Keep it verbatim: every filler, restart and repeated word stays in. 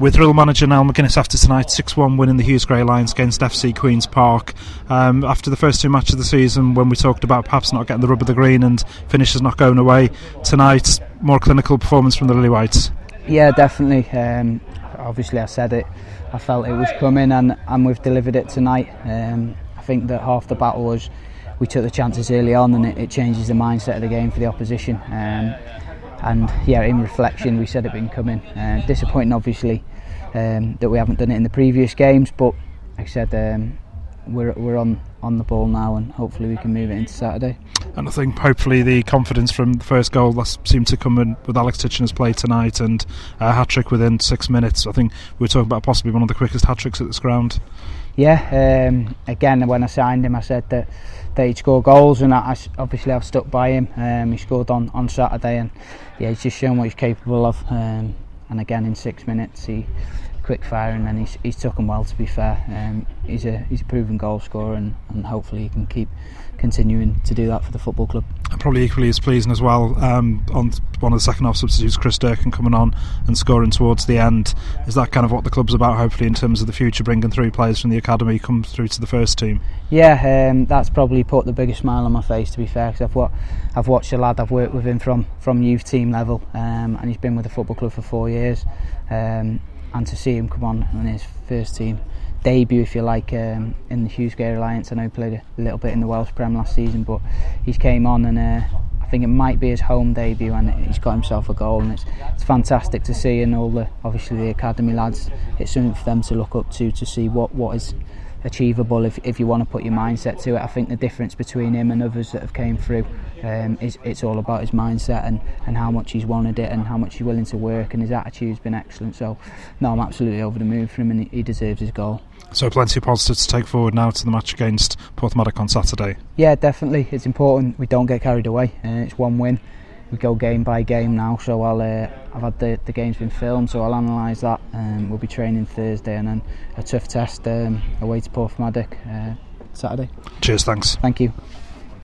With Real manager Niall McGuinness after tonight, six one win in the Hughes Grey Lions against F C Queen's Park. Um, after the first two matches of the season, when we talked about perhaps not getting the rub of the green and finishes not going away, tonight, more clinical performance from the Lily Whites. Yeah, definitely. Um, obviously, I said it. I felt it was coming, and, and we've delivered it tonight. Um, I think that half the battle was we took the chances early on, and it, it changes the mindset of the game for the opposition. Um, and yeah, in reflection, we said it been coming. Uh, disappointing, obviously, um, that we haven't done it in the previous games, but like I said, um, we're we're on, on the ball now, and hopefully we can move it into Saturday. And I think hopefully the confidence from the first goal that seemed to come in with Alex Titchener's play tonight, and a hat-trick within six minutes. I think we were talking about possibly one of the quickest hat-tricks at this ground. Yeah, um, again, when I signed him, I said that, that he'd score goals, and I, I, obviously I've stuck by him. Um, he scored on, on Saturday, and yeah, he's just shown what he's capable of. Um, and again, in six minutes, he quick firing, and he's he's took him well. To be fair, um, he's a he's a proven goal scorer, and, and hopefully he can keep continuing to do that for the football club. And probably equally as pleasing as well, um, on one of the second half substitutes, Chris Durkin coming on and scoring towards the end. Is that kind of what the club's about, hopefully, in terms of the future, bringing through players from the academy come through to the first team? Yeah, um, that's probably put the biggest smile on my face, to be fair, because I've, wa- I've watched a lad, I've worked with him from, from youth team level, um, and he's been with the football club for four years, um, and to see him come on in his first team debut, if you like, um, in the Hughes Grey Alliance. I know he played a little bit in the Welsh Prem last season, but he's came on, and uh, I think it might be his home debut, and he's got himself a goal, and it's, it's fantastic to see. And all the obviously the academy lads, it's something for them to look up to to see what, what is achievable if, if you want to put your mindset to it. I think the difference between him and others that have came through um, is it's all about his mindset, and, and how much he's wanted it, and how much he's willing to work, and his attitude's been excellent. So no, I'm absolutely over the moon for him, and he, he deserves his goal. So plenty of positives to take forward now to the match against Porthmadog on Saturday. Yeah, definitely. It's important we don't get carried away. Uh, it's one win. We go game by game now. So I'll. Uh, I've had the, the game's been filmed, so I'll analyse that. Um, we'll be training Thursday, and then a tough test um, away to Porthmadog uh, Saturday. Cheers, thanks. Thank you.